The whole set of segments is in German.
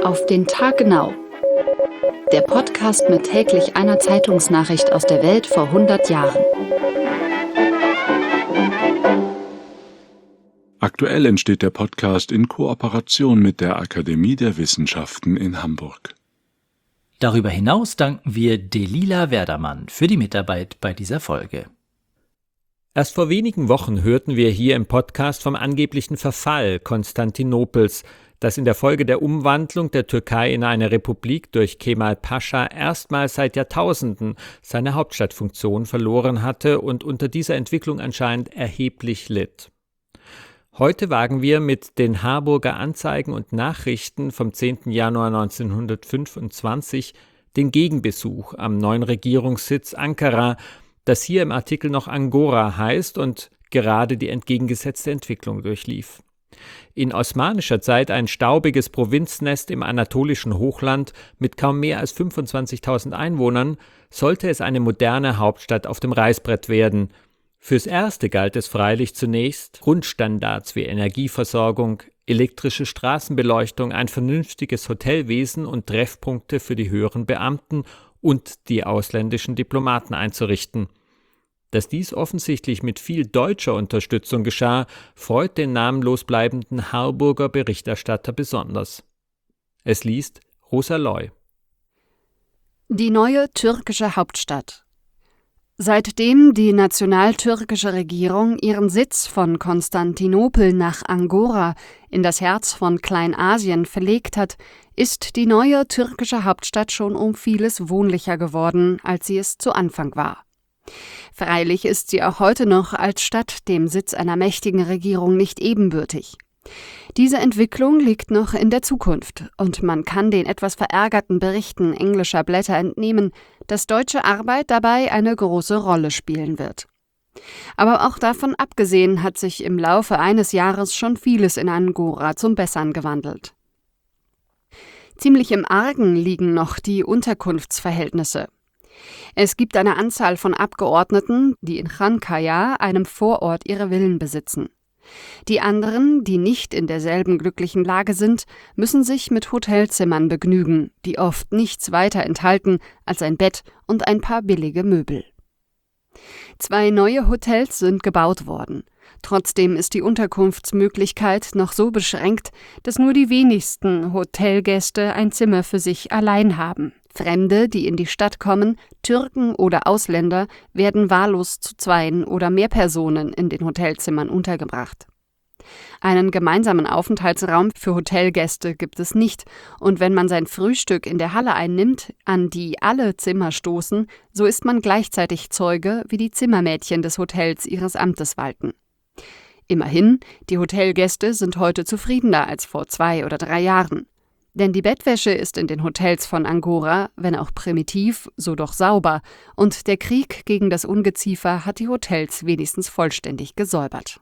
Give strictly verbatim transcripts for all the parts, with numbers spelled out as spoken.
Auf den Tag genau. Der Podcast mit täglich einer Zeitungsnachricht aus der Welt vor hundert Jahren. Aktuell entsteht der Podcast in Kooperation mit der Akademie der Wissenschaften in Hamburg. Darüber hinaus danken wir Delila Werdermann für die Mitarbeit bei dieser Folge. Erst vor wenigen Wochen hörten wir hier im Podcast vom angeblichen Verfall Konstantinopels, das in der Folge der Umwandlung der Türkei in eine Republik durch Kemal Pascha erstmals seit Jahrtausenden seine Hauptstadtfunktion verloren hatte und unter dieser Entwicklung anscheinend erheblich litt. Heute wagen wir mit den Harburger Anzeigen und Nachrichten vom zehnten Januar neunzehnhundertfünfundzwanzig den Gegenbesuch am neuen Regierungssitz Ankara, das hier im Artikel noch Angora heißt und gerade die entgegengesetzte Entwicklung durchlief. In osmanischer Zeit ein staubiges Provinznest im anatolischen Hochland mit kaum mehr als fünfundzwanzigtausend Einwohnern, sollte es eine moderne Hauptstadt auf dem Reißbrett werden. Fürs Erste galt es freilich zunächst, Grundstandards wie Energieversorgung, elektrische Straßenbeleuchtung, ein vernünftiges Hotelwesen und Treffpunkte für die höheren Beamten und die ausländischen Diplomaten einzurichten. Dass dies offensichtlich mit viel deutscher Unterstützung geschah, freut den namenlos bleibenden Harburger Berichterstatter besonders. Es liest Rosa Loy. Die neue türkische Hauptstadt. Seitdem die nationaltürkische Regierung ihren Sitz von Konstantinopel nach Angora in das Herz von Kleinasien verlegt hat, ist die neue türkische Hauptstadt schon um vieles wohnlicher geworden, als sie es zu Anfang war. Freilich ist sie auch heute noch als Stadt dem Sitz einer mächtigen Regierung nicht ebenbürtig. Diese Entwicklung liegt noch in der Zukunft und man kann den etwas verärgerten Berichten englischer Blätter entnehmen, dass deutsche Arbeit dabei eine große Rolle spielen wird. Aber auch davon abgesehen hat sich im Laufe eines Jahres schon vieles in Angora zum Besseren gewandelt. Ziemlich im Argen liegen noch die Unterkunftsverhältnisse. Es gibt eine Anzahl von Abgeordneten, die in Chankaya, einem Vorort, ihre Villen besitzen. Die anderen, die nicht in derselben glücklichen Lage sind, müssen sich mit Hotelzimmern begnügen, die oft nichts weiter enthalten als ein Bett und ein paar billige Möbel. Zwei neue Hotels sind gebaut worden. Trotzdem ist die Unterkunftsmöglichkeit noch so beschränkt, dass nur die wenigsten Hotelgäste ein Zimmer für sich allein haben. Fremde, die in die Stadt kommen, Türken oder Ausländer, werden wahllos zu zweien oder mehr Personen in den Hotelzimmern untergebracht. Einen gemeinsamen Aufenthaltsraum für Hotelgäste gibt es nicht, und wenn man sein Frühstück in der Halle einnimmt, an die alle Zimmer stoßen, so ist man gleichzeitig Zeuge, wie die Zimmermädchen des Hotels ihres Amtes walten. Immerhin, die Hotelgäste sind heute zufriedener als vor zwei oder drei Jahren. Denn die Bettwäsche ist in den Hotels von Angora, wenn auch primitiv, so doch sauber, und der Krieg gegen das Ungeziefer hat die Hotels wenigstens vollständig gesäubert.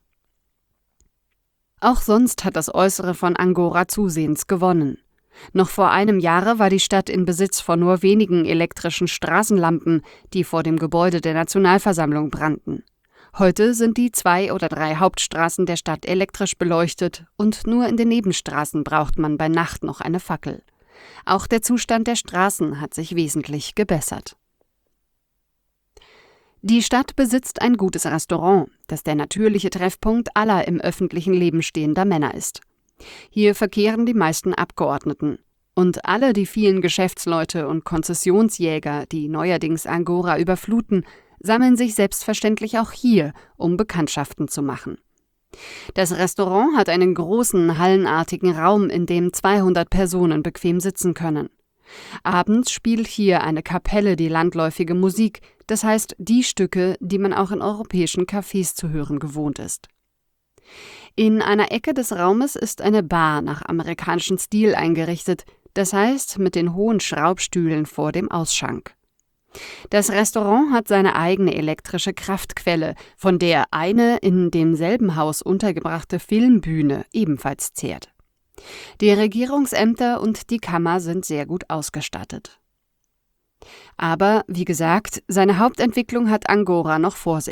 Auch sonst hat das Äußere von Angora zusehends gewonnen. Noch vor einem Jahre war die Stadt in Besitz von nur wenigen elektrischen Straßenlampen, die vor dem Gebäude der Nationalversammlung brannten. Heute sind die zwei oder drei Hauptstraßen der Stadt elektrisch beleuchtet und nur in den Nebenstraßen braucht man bei Nacht noch eine Fackel. Auch der Zustand der Straßen hat sich wesentlich gebessert. Die Stadt besitzt ein gutes Restaurant, das der natürliche Treffpunkt aller im öffentlichen Leben stehender Männer ist. Hier verkehren die meisten Abgeordneten. Und alle die vielen Geschäftsleute und Konzessionsjäger, die neuerdings Angora überfluten, sammeln sich selbstverständlich auch hier, um Bekanntschaften zu machen. Das Restaurant hat einen großen, hallenartigen Raum, in dem zweihundert Personen bequem sitzen können. Abends spielt hier eine Kapelle die landläufige Musik, das heißt die Stücke, die man auch in europäischen Cafés zu hören gewohnt ist. In einer Ecke des Raumes ist eine Bar nach amerikanischem Stil eingerichtet, das heißt mit den hohen Schraubstühlen vor dem Ausschank. Das Restaurant hat seine eigene elektrische Kraftquelle, von der eine in demselben Haus untergebrachte Filmbühne ebenfalls zehrt. Die Regierungsämter und die Kammer sind sehr gut ausgestattet. Aber, wie gesagt, seine Hauptentwicklung hat Angora noch vor sich.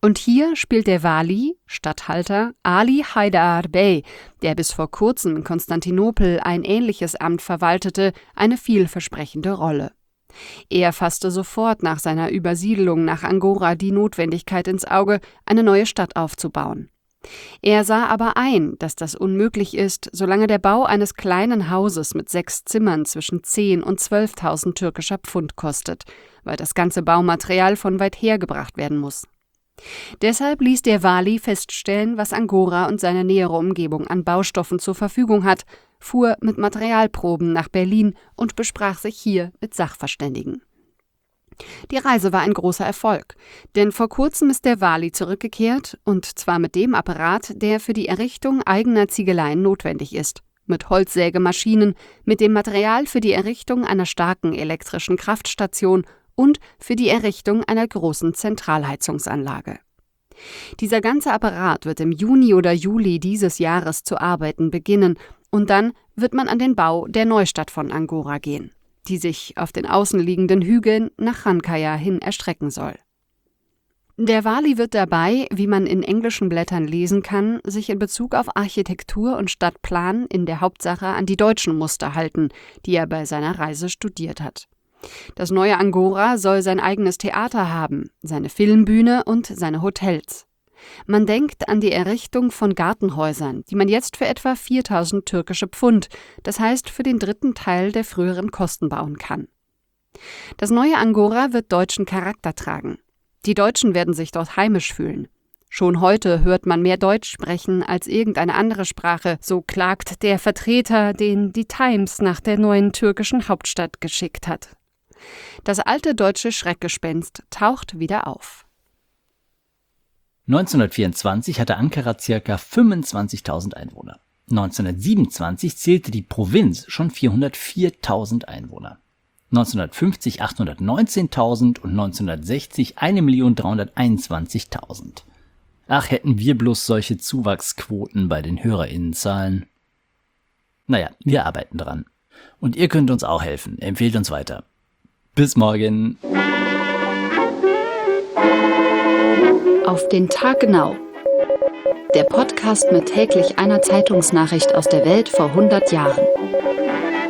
Und hier spielt der Wali, Statthalter, Ali Haydar Bey, der bis vor kurzem in Konstantinopel ein ähnliches Amt verwaltete, eine vielversprechende Rolle. Er fasste sofort nach seiner Übersiedelung nach Angora die Notwendigkeit ins Auge, eine neue Stadt aufzubauen. Er sah aber ein, dass das unmöglich ist, solange der Bau eines kleinen Hauses mit sechs Zimmern zwischen zehntausend und zwölftausend türkischer Pfund kostet, weil das ganze Baumaterial von weit her gebracht werden muss. Deshalb ließ der Wali feststellen, was Angora und seine nähere Umgebung an Baustoffen zur Verfügung hat, fuhr mit Materialproben nach Berlin und besprach sich hier mit Sachverständigen. Die Reise war ein großer Erfolg, denn vor kurzem ist der Wali zurückgekehrt, und zwar mit dem Apparat, der für die Errichtung eigener Ziegeleien notwendig ist, mit Holzsägemaschinen, mit dem Material für die Errichtung einer starken elektrischen Kraftstation und für die Errichtung einer großen Zentralheizungsanlage. Dieser ganze Apparat wird im Juni oder Juli dieses Jahres zu arbeiten beginnen, und dann wird man an den Bau der Neustadt von Angora gehen, die sich auf den außenliegenden Hügeln nach Chankaya hin erstrecken soll. Der Wali wird dabei, wie man in englischen Blättern lesen kann, sich in Bezug auf Architektur und Stadtplan in der Hauptsache an die deutschen Muster halten, die er bei seiner Reise studiert hat. Das neue Angora soll sein eigenes Theater haben, seine Filmbühne und seine Hotels. Man denkt an die Errichtung von Gartenhäusern, die man jetzt für etwa viertausend türkische Pfund, das heißt für den dritten Teil der früheren Kosten bauen kann. Das neue Angora wird deutschen Charakter tragen. Die Deutschen werden sich dort heimisch fühlen. Schon heute hört man mehr Deutsch sprechen als irgendeine andere Sprache, so klagt der Vertreter, den die Times nach der neuen türkischen Hauptstadt geschickt hat. Das alte deutsche Schreckgespenst taucht wieder auf. neunzehnhundertvierundzwanzig hatte Ankara ca. fünfundzwanzigtausend Einwohner. neunzehnhundertsiebenundzwanzig zählte die Provinz schon vierhundertviertausend Einwohner. neunzehnhundertfünfzig achthundertneunzehntausend und neunzehnhundertsechzig eine Million dreihunderteinundzwanzigtausend. Ach, hätten wir bloß solche Zuwachsquoten bei den HörerInnenzahlen. Naja, wir arbeiten dran. Und ihr könnt uns auch helfen. Empfehlt uns weiter. Bis morgen. Auf den Tag genau. Der Podcast mit täglich einer Zeitungsnachricht aus der Welt vor hundert Jahren.